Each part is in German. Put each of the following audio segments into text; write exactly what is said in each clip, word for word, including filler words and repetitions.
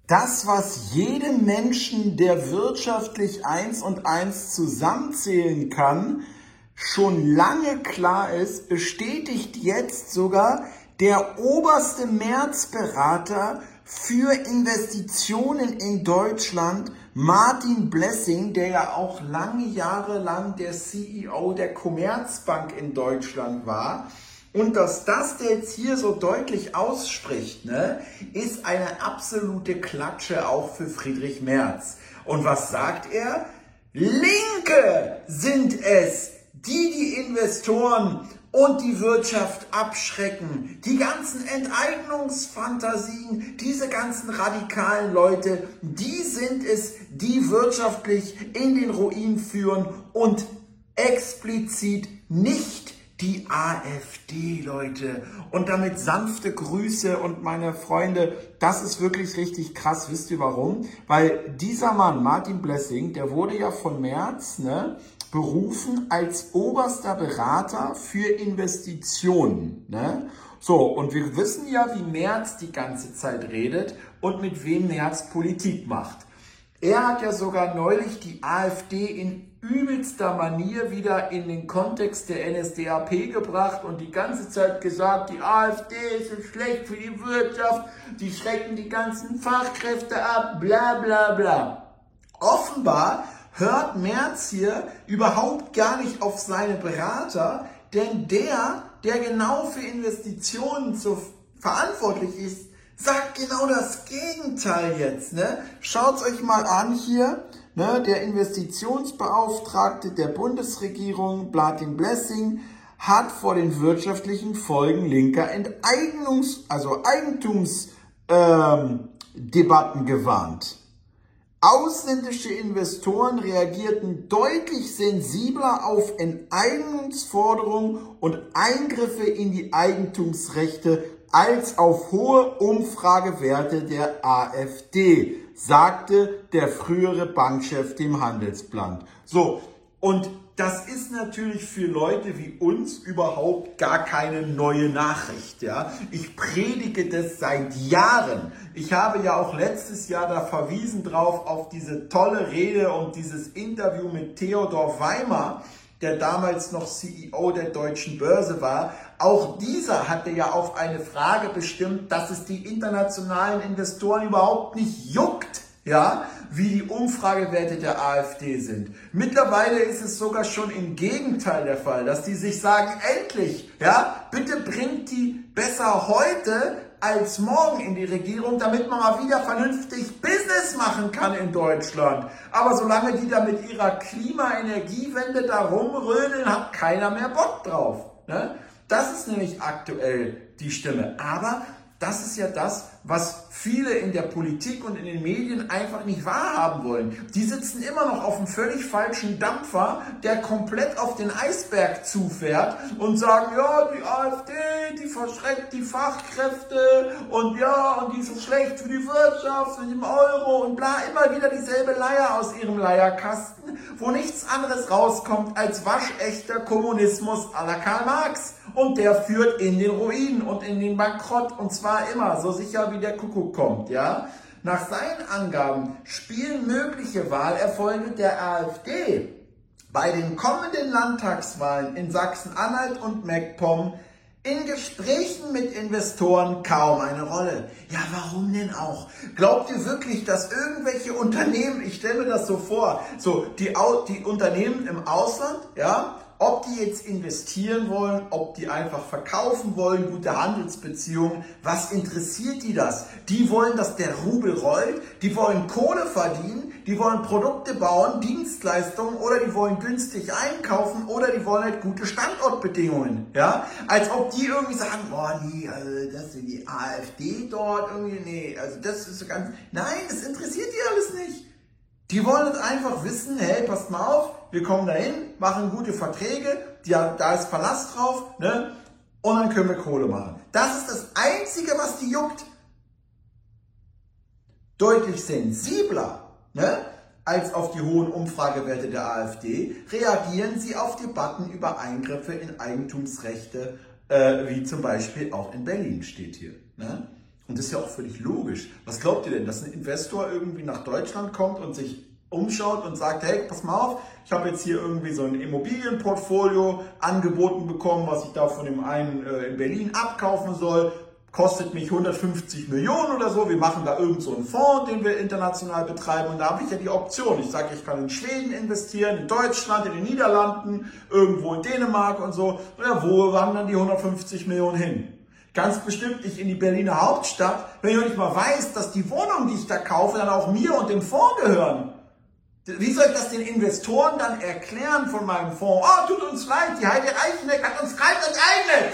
Das, was jedem Menschen, der wirtschaftlich eins und eins zusammenzählen kann, schon lange klar ist, bestätigt jetzt sogar der oberste Märzberater für Investitionen in Deutschland, Martin Blessing, der ja auch lange Jahre lang der C E O der Commerzbank in Deutschland war. Und dass das der jetzt hier so deutlich ausspricht, ne, ist eine absolute Klatsche auch für Friedrich Merz. Und was sagt er? Linke sind es, die die Investoren und die Wirtschaft abschrecken. Die ganzen Enteignungsfantasien, diese ganzen radikalen Leute, die sind es, die wirtschaftlich in den Ruin führen und explizit nicht die AfD, Leute. Und damit sanfte Grüße und meine Freunde, das ist wirklich richtig krass. Wisst ihr warum? Weil dieser Mann, Martin Blessing, der wurde ja von Merz, ne, berufen als oberster Berater für Investitionen. Ne? So, und wir wissen ja, wie Merz die ganze Zeit redet und mit wem Merz Politik macht. Er hat ja sogar neulich die AfD in übelster Manier wieder in den Kontext der N S D A P gebracht und die ganze Zeit gesagt, die AfD ist so schlecht für die Wirtschaft, die schrecken die ganzen Fachkräfte ab, bla bla bla. Offenbar hört Merz hier überhaupt gar nicht auf seine Berater, denn der, der genau für Investitionen so verantwortlich ist, sagt genau das Gegenteil jetzt. Ne? Schaut euch mal an hier, ne? Der Investitionsbeauftragte der Bundesregierung, Martin Blessing, hat vor den wirtschaftlichen Folgen linker Enteignungs-, also Eigentumsdebatten ähm, gewarnt. Ausländische Investoren reagierten deutlich sensibler auf Enteignungsforderungen und Eingriffe in die Eigentumsrechte als auf hohe Umfragewerte der AfD, sagte der frühere Bankchef dem Handelsblatt. So, und das ist natürlich für Leute wie uns überhaupt gar keine neue Nachricht. Ja? Ich predige das seit Jahren. Ich habe ja auch letztes Jahr da verwiesen drauf auf diese tolle Rede und dieses Interview mit Theodor Weimer, der damals noch C E O der Deutschen Börse war. Auch dieser hatte ja auf eine Frage bestimmt, dass es die internationalen Investoren überhaupt nicht juckt, ja, wie die Umfragewerte der AfD sind. Mittlerweile ist es sogar schon im Gegenteil der Fall, dass die sich sagen, endlich, ja, bitte bringt die besser heute als morgen in die Regierung, damit man mal wieder vernünftig Business machen kann in Deutschland. Aber solange die da mit ihrer Klima-Energiewende da rumrödeln, hat keiner mehr Bock drauf. Ne? Das ist nämlich aktuell die Stimme. Aber das ist ja das, was viele in der Politik und in den Medien einfach nicht wahrhaben wollen. Die sitzen immer noch auf einem völlig falschen Dampfer, der komplett auf den Eisberg zufährt und sagen, ja, die AfD, die verschreckt die Fachkräfte und ja, und die ist so schlecht für die Wirtschaft und im Euro und bla, immer wieder dieselbe Leier aus ihrem Leierkasten, wo nichts anderes rauskommt als waschechter Kommunismus à la Karl Marx. Und der führt in den Ruin und in den Bankrott, und zwar immer, so sicher wie der Kuckuck kommt, ja. Nach seinen Angaben spielen mögliche Wahlerfolge der AfD bei den kommenden Landtagswahlen in Sachsen-Anhalt und MacPom in Gesprächen mit Investoren kaum eine Rolle. Ja, warum denn auch? Glaubt ihr wirklich, dass irgendwelche Unternehmen, ich stelle mir das so vor, so die, die Unternehmen im Ausland, ja, ob die jetzt investieren wollen, ob die einfach verkaufen wollen, gute Handelsbeziehungen, was interessiert die das? Die wollen, dass der Rubel rollt, die wollen Kohle verdienen, die wollen Produkte bauen, Dienstleistungen, oder die wollen günstig einkaufen, oder die wollen halt gute Standortbedingungen. Ja? Als ob die irgendwie sagen, boah nee, also das ist die AfD dort, irgendwie, nee, also das ist so ganz, nein, das interessiert die alles nicht. Die wollen einfach wissen, hey, passt mal auf, wir kommen dahin, machen gute Verträge, die, da ist Verlass drauf, ne? Und dann können wir Kohle machen. Das ist das Einzige, was die juckt. Deutlich sensibler, ne, als auf die hohen Umfragewerte der AfD, reagieren sie auf Debatten über Eingriffe in Eigentumsrechte, äh, wie zum Beispiel auch in Berlin steht hier. Ne? Und das ist ja auch völlig logisch. Was glaubt ihr denn, dass ein Investor irgendwie nach Deutschland kommt und sich umschaut und sagt, hey, pass mal auf, ich habe jetzt hier irgendwie so ein Immobilienportfolio angeboten bekommen, was ich da von dem einen äh, in Berlin abkaufen soll, kostet mich hundertfünfzig Millionen oder so, wir machen da irgend so einen Fonds, den wir international betreiben und da habe ich ja die Option, ich sage, ich kann in Schweden investieren, in Deutschland, in den Niederlanden, irgendwo in Dänemark und so, ja, wo wandern die hundertfünfzig Millionen hin? Ganz bestimmt nicht in die Berliner Hauptstadt, wenn ich noch nicht mal weiß, dass die Wohnungen, die ich da kaufe, dann auch mir und dem Fonds gehören. Wie soll ich das den Investoren dann erklären von meinem Fonds? Oh, tut uns leid, die Heidi Reicheneck hat uns kalt enteignet.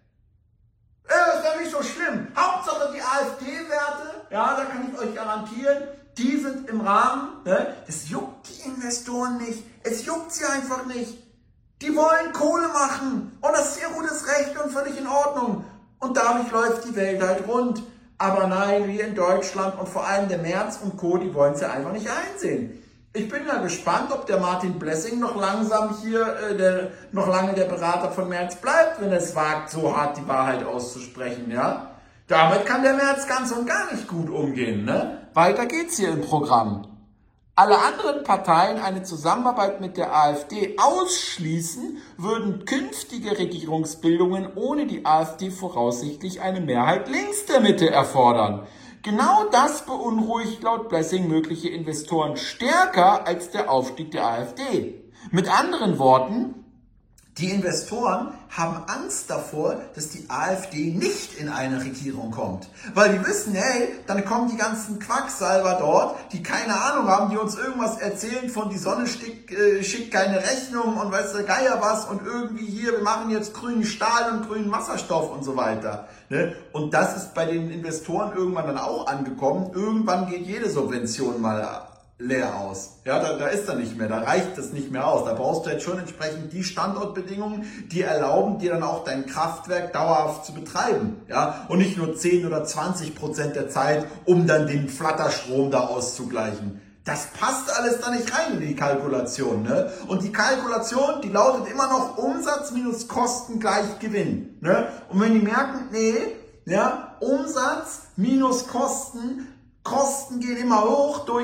Das ist ja nicht so schlimm. Hauptsache die AfD-Werte, ja, da kann ich euch garantieren, die sind im Rahmen. Ne? Das juckt die Investoren nicht. Es juckt sie einfach nicht. Die wollen Kohle machen. Und das ist ihr gutes Recht und völlig in Ordnung. Und dadurch läuft die Welt halt rund. Aber nein, wir in Deutschland und vor allem der Merz und Co., die wollen es ja einfach nicht einsehen. Ich bin ja gespannt, ob der Martin Blessing noch langsam hier, äh, der, noch lange der Berater von Merz bleibt, wenn er es wagt, so hart die Wahrheit auszusprechen, ja. Damit kann der Merz ganz und gar nicht gut umgehen, ne? Weiter geht's hier im Programm. Alle anderen Parteien eine Zusammenarbeit mit der AfD ausschließen, würden künftige Regierungsbildungen ohne die AfD voraussichtlich eine Mehrheit links der Mitte erfordern. Genau das beunruhigt laut Blessing mögliche Investoren stärker als der Aufstieg der AfD. Mit anderen Worten, die Investoren haben Angst davor, dass die AfD nicht in eine Regierung kommt. Weil die wissen, hey, dann kommen die ganzen Quacksalber dort, die keine Ahnung haben, die uns irgendwas erzählen von die Sonne schickt, äh, schickt keine Rechnung und weiß der Geier was und irgendwie hier, wir machen jetzt grünen Stahl und grünen Wasserstoff und so weiter. Ne? Und das ist bei den Investoren irgendwann dann auch angekommen. Irgendwann geht jede Subvention mal leer aus. Ja, da, da ist er nicht mehr, da reicht das nicht mehr aus. Da brauchst du jetzt schon entsprechend die Standortbedingungen, die erlauben dir dann auch dein Kraftwerk dauerhaft zu betreiben. Ja, und nicht nur zehn oder zwanzig Prozent der Zeit, um dann den Flatterstrom da auszugleichen. Das passt alles da nicht rein in die Kalkulation. Ne? Und die Kalkulation, die lautet immer noch Umsatz minus Kosten gleich Gewinn. Ne? Und wenn die merken, nee, ja, Umsatz minus Kosten, Kosten gehen immer hoch durch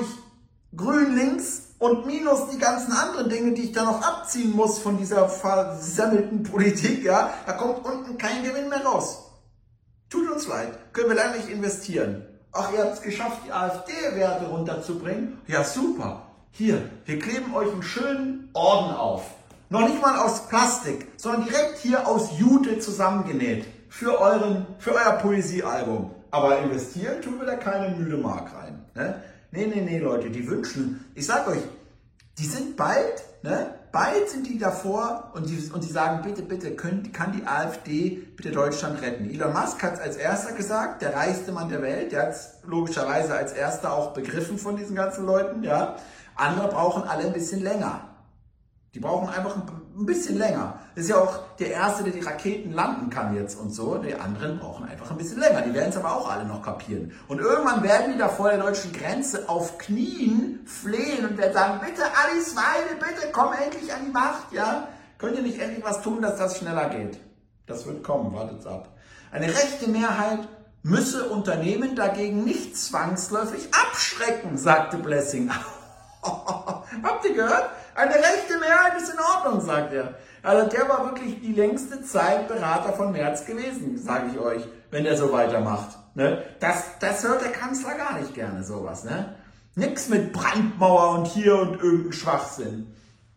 grün links und minus die ganzen anderen Dinge, die ich da noch abziehen muss von dieser versemmelten Politik, ja, da kommt unten kein Gewinn mehr raus. Tut uns leid, können wir leider nicht investieren. Ach, ihr habt es geschafft, die AfD-Werte runterzubringen? Ja, super. Hier, wir kleben euch einen schönen Orden auf. Noch nicht mal aus Plastik, sondern direkt hier aus Jute zusammengenäht. Für, euren, für euer Poesiealbum. Aber investieren tun wir da keine müde Mark rein. Ne? Nee, nee, nee, Leute, die wünschen, ich sag euch, die sind bald, ne, bald sind die davor und die, und die sagen, bitte, bitte, können, kann die AfD bitte Deutschland retten. Elon Musk hat es als erster gesagt, der reichste Mann der Welt, der hat es logischerweise als erster auch begriffen von diesen ganzen Leuten, ja. Andere brauchen alle ein bisschen länger. Die brauchen einfach ein bisschen länger. Das ist ja auch der Erste, der die Raketen landen kann jetzt und so. Die anderen brauchen einfach ein bisschen länger. Die werden es aber auch alle noch kapieren. Und irgendwann werden die da vor der deutschen Grenze auf Knien flehen und werden sagen, bitte Alice Weidel, bitte komm endlich an die Macht. Ja? Könnt ihr nicht endlich was tun, dass das schneller geht? Das wird kommen, wartet's ab. Eine rechte Mehrheit müsse Unternehmen dagegen nicht zwangsläufig abschrecken, sagte Blessing. Habt ihr gehört? Eine rechte Mehrheit ist in Ordnung, sagt er. Also der war wirklich die längste Zeit Berater von Merz gewesen, sage ich euch, wenn er so weitermacht. Ne? Das, das hört der Kanzler gar nicht gerne, sowas. Ne? Nix mit Brandmauer und hier und irgendein Schwachsinn.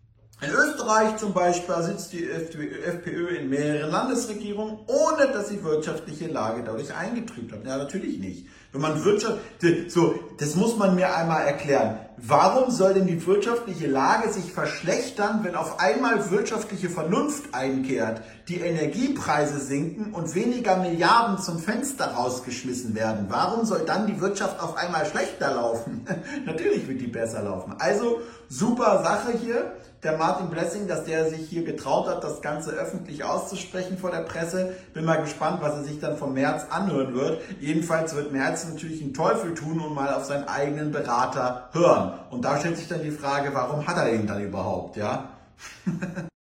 In Österreich zum Beispiel sitzt die FPÖ in mehreren Landesregierungen, ohne dass die wirtschaftliche Lage dadurch eingetrübt hat. Ja, natürlich nicht. Wenn man Wirtschaft, so, das muss man mir einmal erklären. Warum soll denn die wirtschaftliche Lage sich verschlechtern, wenn auf einmal wirtschaftliche Vernunft einkehrt, die Energiepreise sinken und weniger Milliarden zum Fenster rausgeschmissen werden? Warum soll dann die Wirtschaft auf einmal schlechter laufen? Natürlich wird die besser laufen. Also super Sache hier. Der Martin Blessing, dass der sich hier getraut hat, das Ganze öffentlich auszusprechen vor der Presse. Bin mal gespannt, was er sich dann vom Merz anhören wird. Jedenfalls wird Merz natürlich einen Teufel tun und mal auf seinen eigenen Berater hören. Und da stellt sich dann die Frage, warum hat er ihn dann überhaupt, ja?